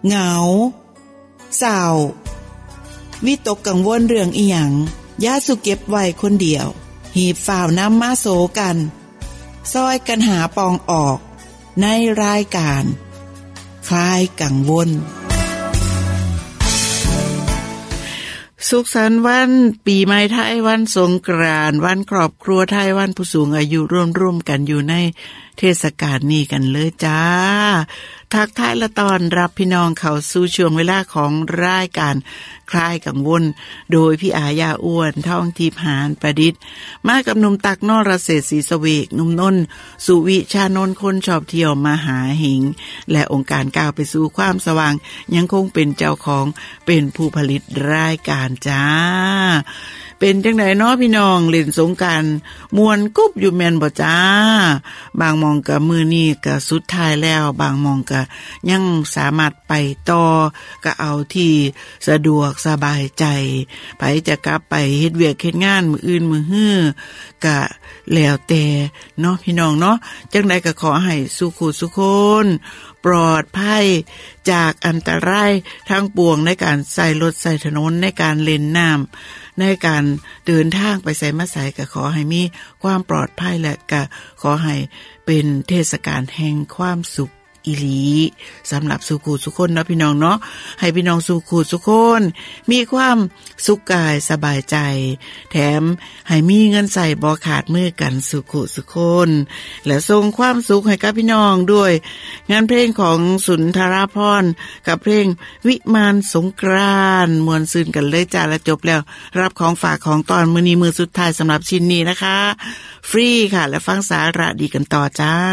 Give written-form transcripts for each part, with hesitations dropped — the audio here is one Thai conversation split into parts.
เหงาเศร้าวิตกกังวลเรื่องอีหยังอย่าสุเก็บไว้คนเดียวหีบฝ่าวนำมาโสกันซอยกันหาปองออกในรายการคลายกังวลสุขสันต์วันปีใหม่ไทยวันสงกรานต์วันครอบครัวไทยวันผู้สูงอายุร่วมกันอยู่ในเทศกาลนี้กันเลยจ้าทักทายและต้อนรับพี่น้องเข้าสู่ช่วงเวลาของรายการคลายกังวลโดยพี่อาญาอ้วนท่องทิพย์หานประดิษฐ์มากับหนุ่มตักนรเศรษฐ์ศรีสเวกหนุ่มนนท์สุวิชานนท์คนชอบเที่ยวมหาหิงและองค์การก้าวไปสู่ความสว่างยังคงเป็นเจ้าของเป็นผู้ผลิตรายการจ้าเป็นจังได๋น้อพี่น้องเล่นสงกรานต์ม่วนกุบอยู่แม่นบ่จ้าบางมองก็มื้อนี้ก็สุดท้ายแล้วบางมองก็ยังสามารถไปต่อก็เอาที่สะดวกสบายใจไปจะกลับไปเฮ็ดเวียกเฮ็ดงานมื้ออื่นมื้อฮื้อก็แล้วแต่เนาะพี่น้องเนาะจังได๋ก็ขอให้สุขสุขคนปลอดภัยจากอันตรายทั้งปวงในการใช้รถใช้ถนนในการเล่นน้ำในการเดินทางไปไสมาไสก็ขอให้มีความปลอดภัยและก็ขอให้เป็นเทศกาลแห่งความสุขอีหลีสำหรับสุขสุขคนเนาะพี่น้องเนาะให้พี่น้องสุขสุขคนมีความสุขกายสบายใจแถมให้มีเงินใส่บ่ขาดมือกันสุขสุขคนและส่งความสุขให้กับพี่น้องด้วยงานเพลงของสุนทรภรณ์กับเพลงวิมานสงกรานต์ม่วนซื่นกันเลยจ้าและจบแล้วรับของฝากของตอนมื้อนี้มื้อสุดท้ายสำหรับชิ้นนี้นะคะฟรีค่ะและฟังสาระดีกันต่อจ้า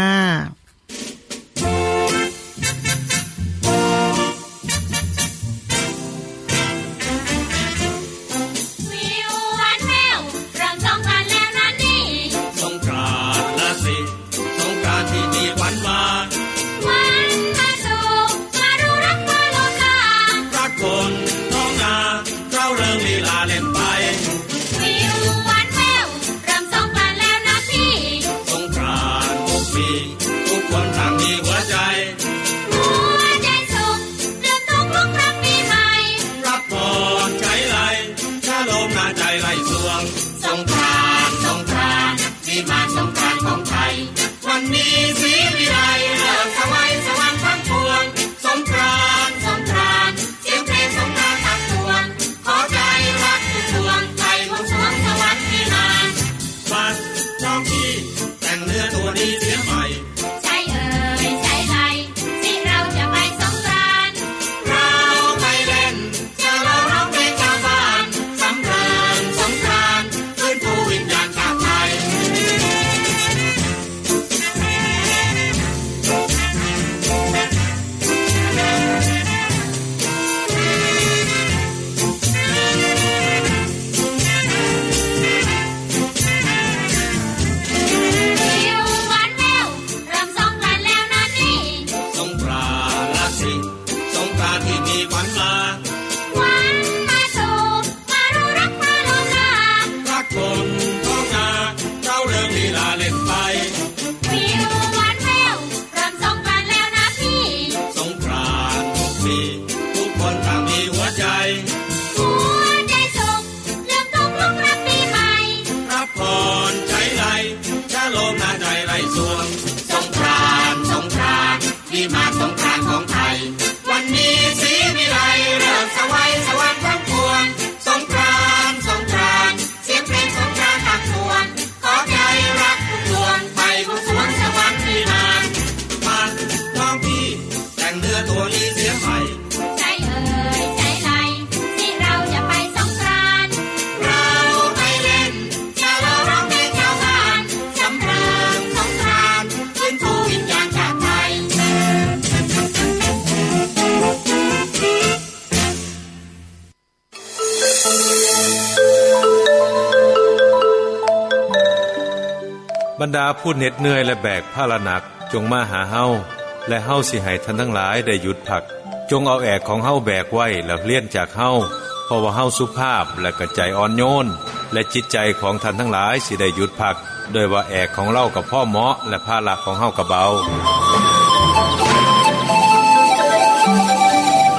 บรรดาผู้เหน็ดเหนื่อยและแบกภาระหนักจงมาหาเฮาและเฮาสิให้ท่านทั้งหลายได้หยุดพักจงเอาแอกของเฮาแบกไว้แล้วเลี่ยนจากเฮาเพราะว่าเฮาสุภาพและก็ใจอ่อนโยนและจิตใจของท่านทั้งหลายสิได้หยุดพักโดยว่าแอกของเรากับพ่อเหมาะและภาระของเฮาก็เบา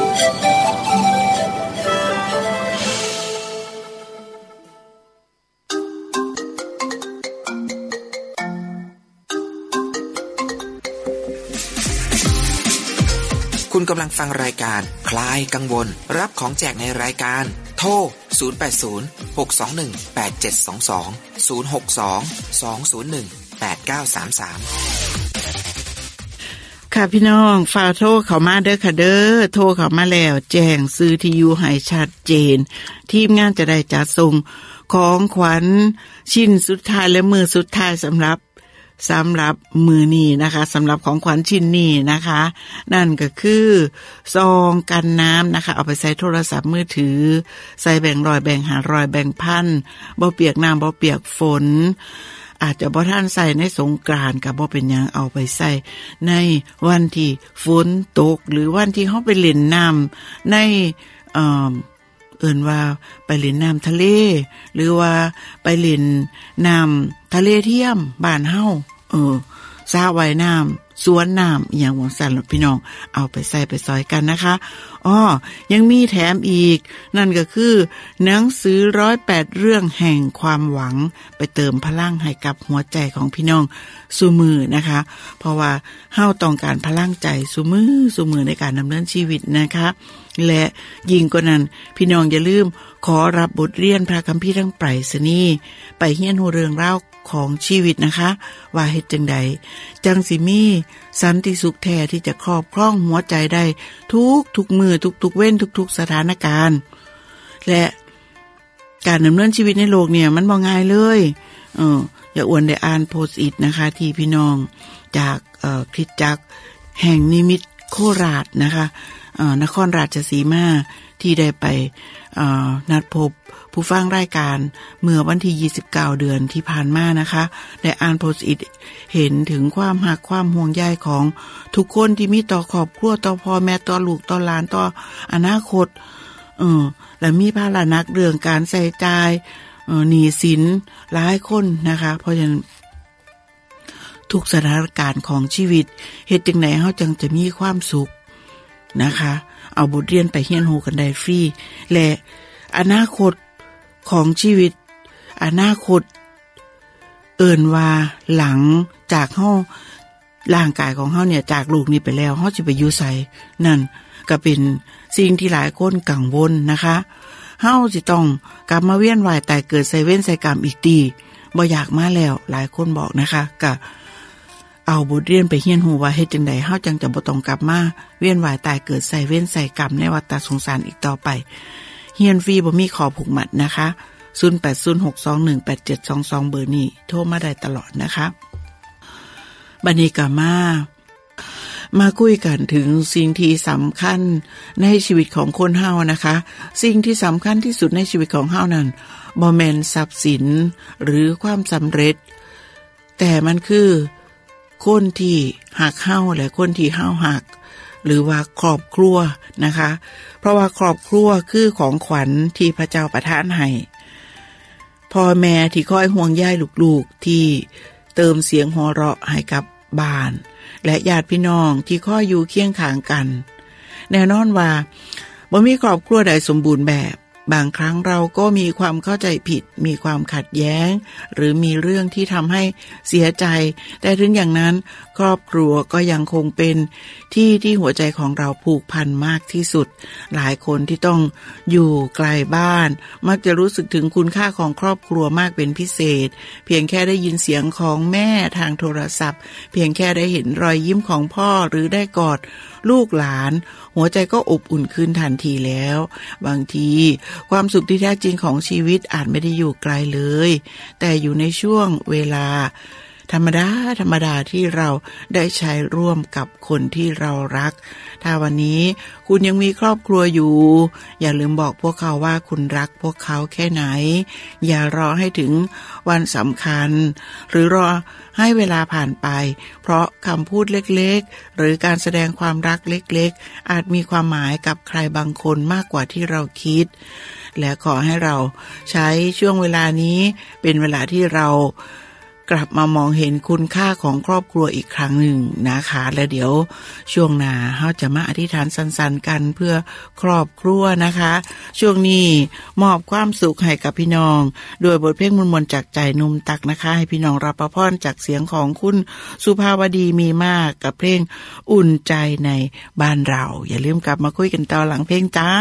กำลังฟังรายการคลายกังวลรับของแจกในรายการโทร080 621 8722 062 201 8933 ค่ะพี่น้องฝากโทรเข้ามาเด้อค่ะเด้อโทรเข้ามาแล้วแจ้งซื้อที่อยู่ให้ชัดเจนทีมงานจะได้จัดส่งของขวัญชิ้นสุดท้ายและมือสุดท้ายสำหรับมือนี้นะคะสำหรับของขวัญชิ้นนี้นะคะนั่นก็คือซองกันน้ำนะคะเอาไปใส่โทรศัพท์มือถือใส่แบ่ง100แบ่ง500แบ่งพันบ่เปียกน้ำบ่เปียกฝนอาจจะบ่ทันใส่ในสงกรานต์ก็บ่เป็นหยังเอาไปใส่ในวันที่ฝนตกหรือวันที่เฮาไปเล่นน้ำในเอิ้นว่าไปเล่นน้ำทะเลหรือว่าไปเล่นน้ำทะเลเทียมบ้านเฮาสระว่ายน้ำสวนน้ำอหย่างวงสันพี่น้องเอาไปใส่ไปซอยกันนะคะยังมีแถมอีกนั่นก็คือหนังสือ108เรื่องแห่งความหวังไปเติมพลังให้กับหัวใจของพี่น้องซุมื้อนะคะเพราะว่าเฮาต้องการพลังใจซุมื้อในการดำเนินชีวิตนะคะและยิ่งกว่านั้นพี่น้องอย่าลืมขอรับบทเรียนพระคัมภีร์ทั้งไปรษณีย์ไปเรียนรู้เรื่องราวของชีวิตนะคะว่าเฮ็ดจังใดจังสิมีสันติสุขแท้ที่จะครอบครองหัวใจได้ทุกมื้อทุกเว้นทุกสถานการณ์และการดำเนินชีวิตในโลกเนี่ยมันบ่ง่ายเลยอย่าอวนได้อ่านโพสต์อิทนะคะที่พี่น้องจากคริสตจักรแห่งนิมิตโคราชนะคะนครราชสีมาที่ได้ไปนัดพบผู้ฟังรายการเมื่อวันที่29เดือนที่ผ่านมานะคะได้อ่านโพสต์อิทเห็นถึงความรักความห่วงใยของทุกคนที่มีต่อครอบครัวต่อพ่อแม่ต่อลูกต่อหลานต่ออนาคตและมีภาระหนักเรื่องการใช้จ่ายหนี้สินหลายคนนะคะเพราะฉะนั้นทุกสถานการณ์ของชีวิตเฮ็ดจังได๋เฮาจังจะมีความสุขนะคะเอาบทเรียนไปเรียนรู้กันได้ฟรีและอนาคตของชีวิตอนาคตเอิ้นว่าหลังจากเฮาร่างกายของเฮาเนี่ยจากโลกนี้ไปแล้วเฮาสิไปอยู่ไสนั่นก็เป็นสิ่งที่หลายคนกังวลนะคะเฮาสิต้องกลับมาเวียนว่ายตายเกิดใส่เวรใส่กรรมอีกติบ่อยากมาแล้วหลายคนบอกนะคะก็เอาบทเรียนไปเรียนรู้ว่าเฮ็ดจังได๋เฮาจังจะบ่ต้องกลับมาเวียนว่ายตายเกิดใส่เวรใส่กรรมในวัฏสงสารอีกต่อไปเรียนฟรีบ่มีข้อผูกมัดนะคะ0806218722เบอร์นี้โทรมาได้ตลอดนะคะบัดนี้ก็มาคุยกันถึงสิ่งที่สำคัญในชีวิตของคนเฮานะคะสิ่งที่สำคัญที่สุดในชีวิตของเฮานั้นบ่แม่นทรัพย์สินหรือความสำเร็จแต่มันคือคนที่หักเฮาและคนที่เฮาหักหรือว่าครอบครัวนะคะเพราะว่าครอบครัวคือของขวัญที่พระเจ้าประทานให้พ่อแม่ที่คอยห่วงใยลูกๆที่เติมเสียงหัวเราะให้กับบ้านและญาติพี่น้องที่คอยอยู่เคียงข้างกันแน่นอนว่าบ่มีครอบครัวใดสมบูรณ์แบบบางครั้งเราก็มีความเข้าใจผิดมีความขัดแย้งหรือมีเรื่องที่ทำให้เสียใจแต่ถึงอย่างนั้นครอบครัวก็ยังคงเป็นที่หัวใจของเราผูกพันมากที่สุดหลายคนที่ต้องอยู่ไกลบ้านมักจะรู้สึกถึงคุณค่าของครอบครัวมากเป็นพิเศษเพียงแค่ได้ยินเสียงของแม่ทางโทรศัพท์เพียงแค่ได้เห็นรอยยิ้มของพ่อหรือได้กอดลูกหลานหัวใจก็อบอุ่นขึ้นทันทีแล้วบางทีความสุขที่แท้จริงของชีวิตอาจไม่ได้อยู่ไกลเลยแต่อยู่ในช่วงเวลาธรรมดาที่เราได้ใช้ร่วมกับคนที่เรารักถ้าวันนี้คุณยังมีครอบครัวอยู่อย่าลืมบอกพวกเขาว่าคุณรักพวกเขาแค่ไหนอย่ารอให้ถึงวันสำคัญหรือรอให้เวลาผ่านไปเพราะคำพูดเล็กๆหรือการแสดงความรักเล็กๆอาจมีความหมายกับใครบางคนมากกว่าที่เราคิดและขอให้เราใช้ช่วงเวลานี้เป็นเวลาที่เรากลับมามองเห็นคุณค่าของครอบครัวอีกครั้งหนึ่งนะคะและเดี๋ยวช่วงหน้าเราจะมาอธิษฐานสั้นๆกันเพื่อครอบครัวนะคะช่วงนี้มอบความสุขให้กับพี่น้องโดยบทเพลงมนๆจากใจนุ่มตักนะคะให้พี่น้องรับพรจากเสียงของคุณสุภาวดีมีมากกับเพลงอุ่นใจในบ้านเราอย่าลืมกลับมาคุยกันต่อหลังเพลงจ้า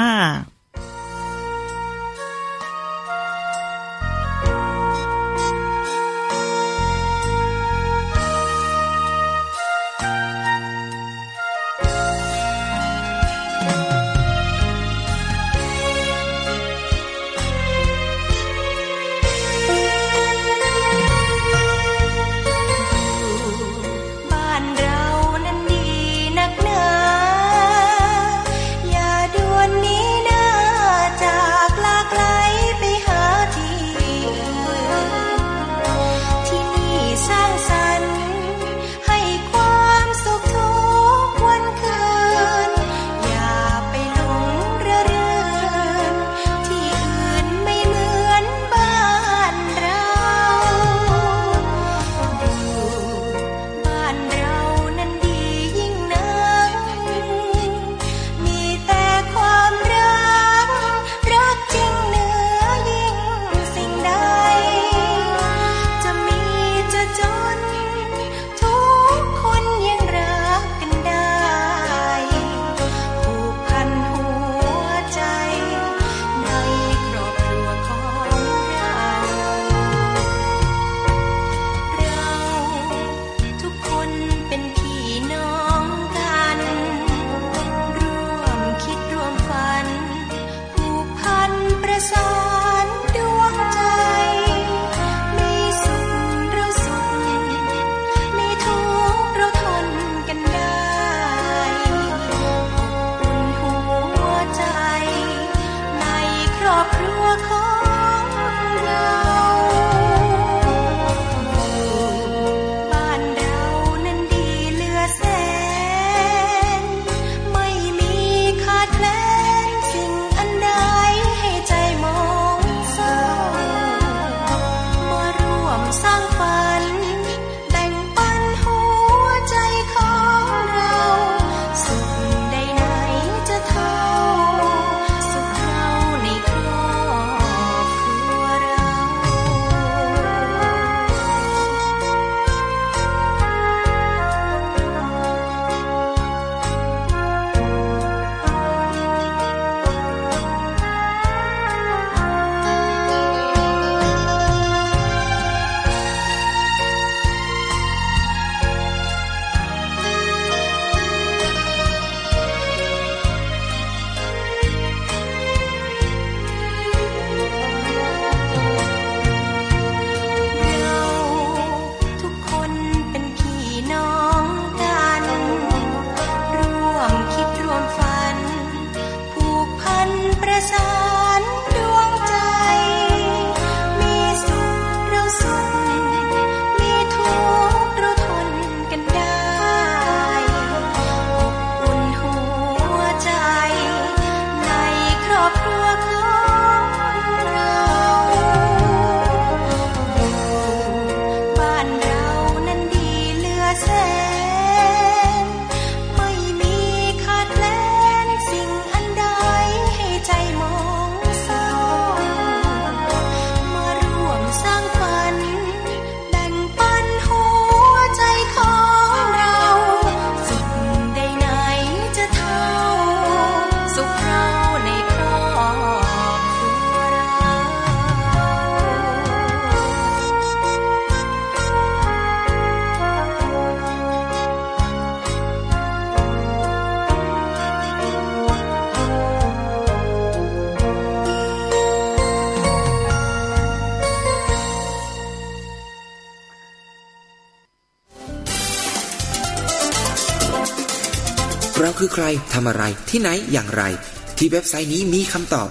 เราคือใครทำอะไรที่ไหนอย่างไรที่เว็บไซต์นี้มีคำตอบ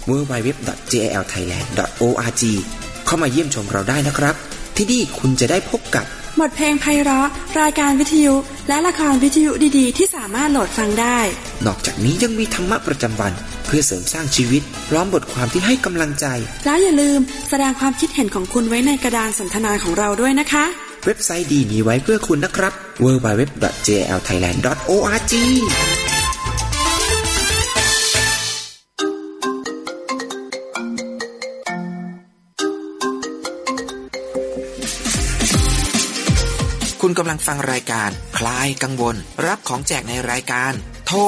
www.jlthailand.org เข้ามาเยี่ยมชมเราได้นะครับที่นี่คุณจะได้พบกับบทเพลงไพเราะรายการวิทยุและละครวิทยุดีๆที่สามารถโหลดฟังได้นอกจากนี้ยังมีธรรมะประจำวันเพื่อเสริมสร้างชีวิตพร้อมบทความที่ให้กำลังใจแล้วอย่าลืมแสดงความคิดเห็นของคุณไว้ในกระดานสนทนาของเราด้วยนะคะเว็บไซต์ดีมีไว้เพื่อคุณนะครับ www.jlthailand.orgคุณกำลังฟังรายการคลายกังวลรับของแจกในรายการโทร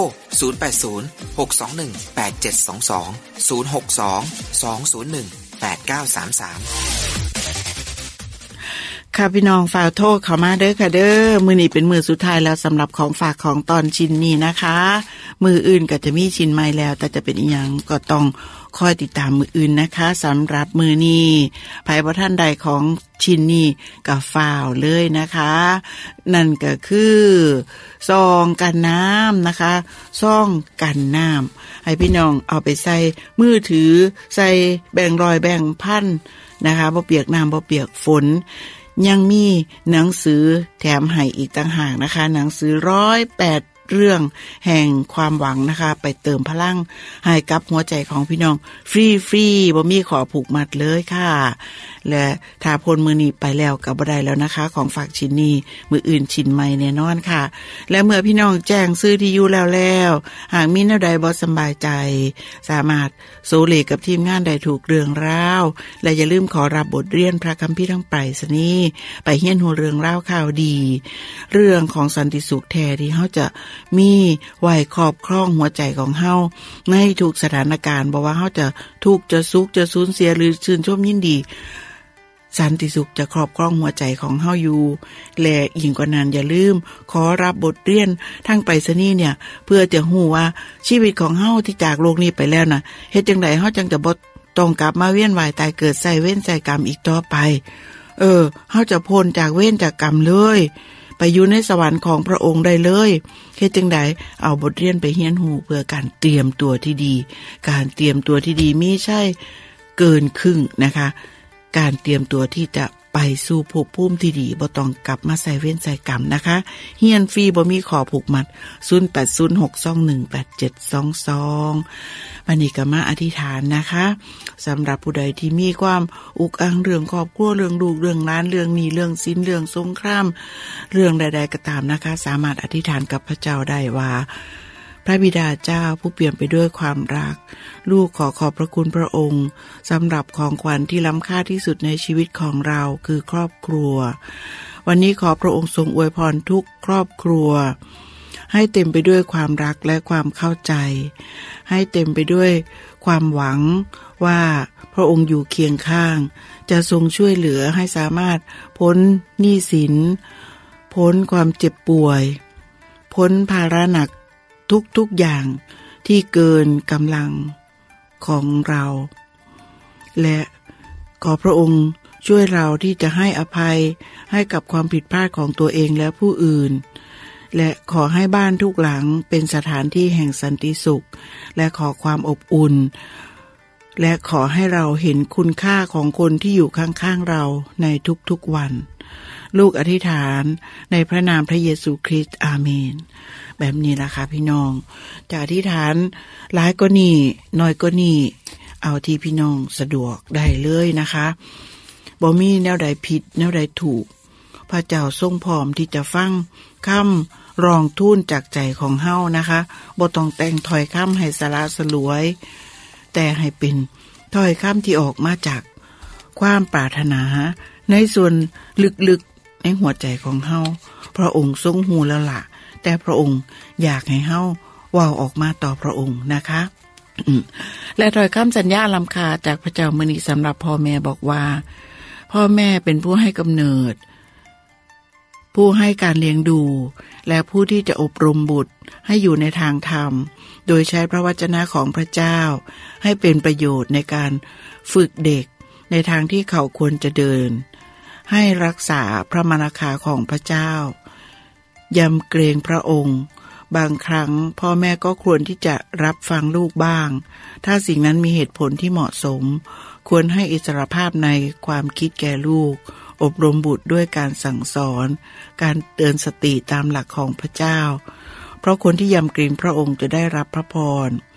082-621-8722 ค่ะพี่น้องฝากโทรเข้ามาเด้อค่ะเด้อมื้อนี้เป็นมื้อสุดท้ายแล้วสำหรับของฝากของตอนชิ้นนี้นะคะมื้ออื่นก็จะมีชิ้นใหม่แล้วแต่จะเป็นอีหยังก็ต้องคอยติดตามมื้ออื่นนะคะสำหรับมื้อนี้ไผบ่ทันใดของชิ้นนี้ก็ฟ้าวเลยนะคะนั่นก็คือซองกันน้ำนะคะซองกันน้ำให้พี่น้องเอาไปใส่มือถือใส่แบ่งร้อยแบ่งพันนะคะบ่เปียกน้ำบ่เปียกฝนยังมีหนังสือแถมให้อีกต่างหากนะคะหนังสือ108เรื่องแห่งความหวังนะคะไปเติมพลังให้กับหัวใจของพี่น้องฟรีๆบ่มีขอผูกมัดเลยค่ะและถ้าพ้นมื้อนี้ไปแล้วก็บ่ได้แล้วนะคะของฝากชิ้นนี้มื้ออื่นชิ้นใหม่แน่นอนค่ะและเมื่อพี่น้องแจ้งซื้อที่อยู่แล้วหากมีแนวใดบ่สบายใจสามารถโซเลกับทีมงานได้ถูกเรื่องราวและอย่าลืมขอรับบทเรียนพระคัมภีร์ทั้งไปรษณีย์ไปเฮียนหัวเรื่องราวข่าวดีเรื่องของสันติสุขแท้ที่เฮาจะมีไว้ครอบครองหัวใจของเฮาในทุกสถานการณ์บ่ว่าเฮาจะทุกข์จะสุขจะสูญเสียหรือชื่นชมยินดีสันติสุขจะครอบครองหัวใจของเฮาอยู่และยิ่งกว่านั้นอย่าลืมขอรับบทเรียนทางไปรษณีย์เนี่ยเพื่อจะฮู้ว่าชีวิตของเฮาที่จากโลกนี้ไปแล้วน่ะเฮ็ดจังได๋เฮาจังจะบ่ต้องกลับมาเวียนว่ายตายเกิดใส่เวรใส่กรรมอีกต่อไปเฮาจะพ้นจากเวรจากกรรมเลยไปอยู่ในสวรรค์ของพระองค์ได้เลยเฮ็ดจังได๋เอาบทเรียนไปเรียนรู้เพื่อการเตรียมตัวที่ดีการเตรียมตัวที่ดีมิใช่เกินครึ่งนะคะการเตรียมตัวที่จะไปสู่ภพภูมิที่ดีบ่ต้องกลับมาใส่เวรใส่กรรมนะคะเรียนฟรีบ่มีขอผูกมัด0806218722วันนี้ก็มาอธิษฐานนะคะสำหรับผู้ใดที่มีความอุกอังเรื่องครอบครัวเรื่องลูกเรื่องหลานเรื่องหนี้เรื่องสินเรื่องสงครามเรื่องใดๆก็ตามนะคะสามารถอธิษฐานกับพระเจ้าได้ว่าพระบิดาเจ้าผู้เปี่ยมไปด้วยความรักลูกขอขอบพระคุณพระองค์สำหรับของขวัญที่ล้ำค่าที่สุดในชีวิตของเราคือครอบครัววันนี้ขอพระองค์ทรงอวยพรทุกครอบครัวให้เต็มไปด้วยความรักและความเข้าใจให้เต็มไปด้วยความหวังว่าพระองค์อยู่เคียงข้างจะทรงช่วยเหลือให้สามารถพ้นหนี้สินพ้นความเจ็บป่วยพ้นภาระหนักทุกอย่างที่เกินกำลังของเราและขอพระองค์ช่วยเราที่จะให้อภัยให้กับความผิดพลาดของตัวเองและผู้อื่นและขอให้บ้านทุกหลังเป็นสถานที่แห่งสันติสุขและขอความอบอุ่นและขอให้เราเห็นคุณค่าของคนที่อยู่ข้างๆเราในทุกๆวันลูกอธิษฐานในพระนามพระเยซูคริสต์อาเมนแบบนี้ล่ะค่ะพี่น้องจะอธิษฐานหลายก็นี่น้อยก็นี่เอาที่พี่น้องสะดวกได้เลยนะคะบ่มีแนวใดผิดแนวใดถูกพระเจ้าทรงพร้อมที่จะฟังคำร้องทูลจากใจของเฮานะคะบ่ต้องแต่งถ้อยคำให้สละสลวยแต่ให้เป็นถ้อยคำที่ออกมาจากความปรารถนาในส่วนลึกๆในหัวใจของเฮาพระองค์ทรงหูแล้วล่ะแต่พระองค์อยากให้เฮาเว้าออกมาต่อพระองค์นะคะและถ้อยคำสัญญาล้ำค่าจากพระเจ้ามื้อนี้สำหรับพ่อแม่บอกว่าพ่อแม่เป็นผู้ให้กำเนิดผู้ให้การเลี้ยงดูและผู้ที่จะอบรมบุตรให้อยู่ในทางธรรมโดยใช้พระวจนะของพระเจ้าให้เป็นประโยชน์ในการฝึกเด็กในทางที่เขาควรจะเดินให้รักษาพระมรรคาของพระเจ้ายำเกรงพระองค์บางครั้งพ่อแม่ก็ควรที่จะรับฟังลูกบ้างถ้าสิ่งนั้นมีเหตุผลที่เหมาะสมควรให้อิสรภาพในความคิดแก่ลูกอบรมบุตรด้วยการสั่งสอนการเตือนสติตามหลักของพระเจ้าเพราะคนที่ยำเกรงพระองค์จะได้รับพระพร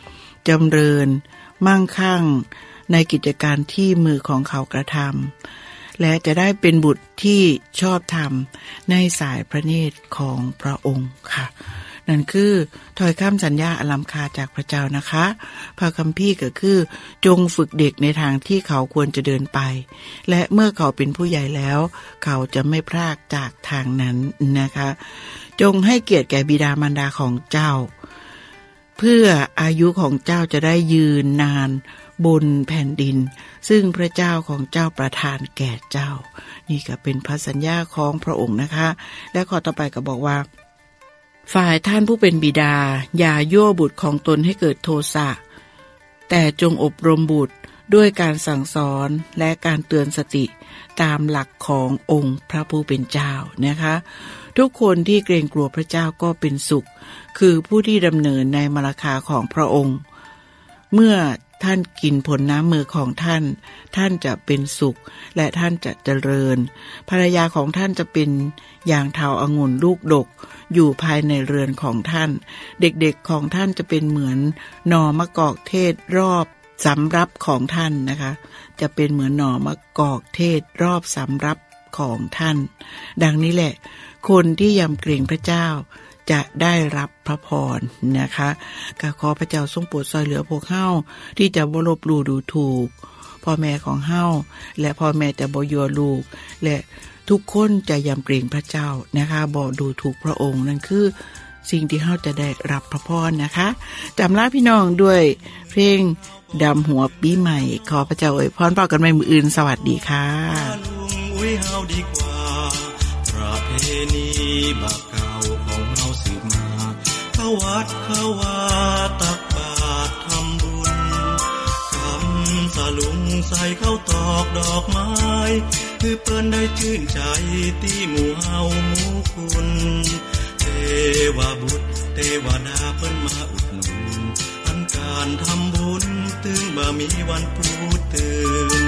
จำเริญมั่งคั่งในกิจการที่มือของเขากระทำและจะได้เป็นบุตรที่ชอบธรรมในสายพระเนตรของพระองค์ค่ะนั่นคือถ้อยคำสัญญาอลัมคาจากพระเจ้านะคะพระคัมภีร์ก็คือจงฝึกเด็กในทางที่เขาควรจะเดินไปและเมื่อเขาเป็นผู้ใหญ่แล้วเขาจะไม่พลากจากทางนั้นนะคะจงให้เกียรติแก่บิดามารดาของเจ้าเพื่ออายุของเจ้าจะได้ยืนนานบนแผ่นดินซึ่งพระเจ้าของเจ้าประทานแก่เจ้านี่ก็เป็นพระสัญญาของพระองค์นะคะและข้อต่อไปก็บอกว่าฝ่ายท่านผู้เป็นบิดาอย่ายั่วบุตรของตนให้เกิดโทสะแต่จงอบรมบุตรด้วยการสั่งสอนและการเตือนสติตามหลักขององค์พระผู้เป็นเจ้านะคะทุกคนที่เกรงกลัวพระเจ้าก็เป็นสุขคือผู้ที่ดำเนินในมรรคาของพระองค์เมื่อท่านกินผลน้ำมือของท่านท่านจะเป็นสุขและท่านจะเจริญภรรยาของท่านจะเป็นอย่างเถาองุ่นลูกดกอยู่ภายในเรือนของท่านเด็กๆของท่านจะเป็นเหมือนหน่อมะกอกเทศรอบสำรับของท่านนะคะจะเป็นเหมือนหน่อมะกอกเทศรอบสำรับของท่านดังนี้แหละคนที่ยำเกรงพระเจ้าจะได้รับพระพรนะคะก็ขอพระเจ้าทรงโปรดช่วยเหลือพวกเฮาที่จะบ่ลบหลู่ดูถูกพ่อแม่ของเฮาและพ่อแม่จะบ่ยั่วลูกและทุกคนจะยำเกรงพระเจ้านะคะบ่ดูถูกพระองค์นั่นคือสิ่งที่เฮาจะได้รับพระพรนะคะจำลาพี่น้องด้วยเพลงดำหัวปีใหม่ขอพระเจ้าอวยพรพบกันใหม่มื้ออื่นสวัสดีค่ะเฮาดีกว่าประเพณีบาปเก่าของเฮาสืบมาเข้าวัดเข้าวาตักบาตรทำบุญคำสลุงใส่เข้าตอกดอกไม้คือเปิ้นได้ชื่นใจที่หมู่เฮาหมู่คุณเทวบุตรเทวดาเปิ้นมาอุดหนุนอันการทำบุญถึงบ่มีวันพูดตื่น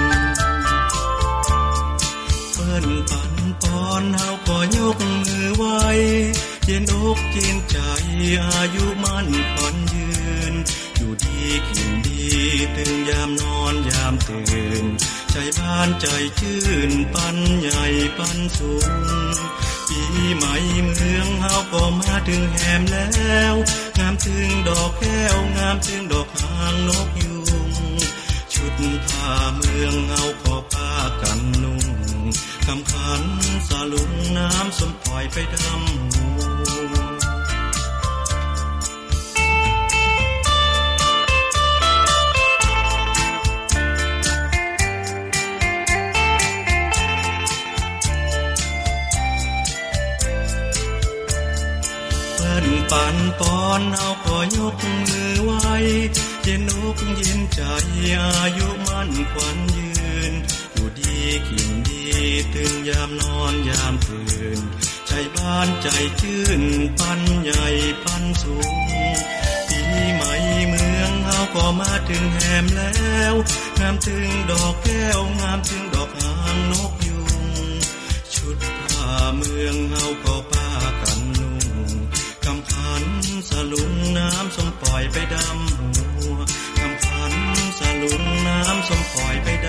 เปิ้นปันปอนเฮาก็ยกมือไหว้เย็นอกเย็นใจอายุมั่นขวัญยืนอยู่ดีกินดีตื่นยามนอนยามตื่นใจบ้านใจชื่นปันใหญ่ปันสูงปีใหม่เมืองเฮาก็มาถึงแหมแล้วงามถึงดอกแก้วงามถึงดอกหางนกยุงชุดผ้าเมืองเฮาก็พากันนุ่งคำขันสาลุงน้ำส้มปล่อยไปดำหัวปันปอนเฮาก็ยกมือไหว้เย็นอกเย็นใจอายุมั่นขวัญยืนอยู่ดีกินดีตื่นยามนอนยามตื่นใจบ้านใจชื่นปันใหญ่ปันสูงปีใหม่เมืองเฮาก็มาถึงแหมแล้วงามถึงดอกแก้วงามถึงดอกหางนกยุงชุดผ้าเมืองเฮาก็พากันนุ่งคำขันสลุงน้ำส้มปล่อยไปดำหัวคำขันสลุงน้ำส้มปล่อยไป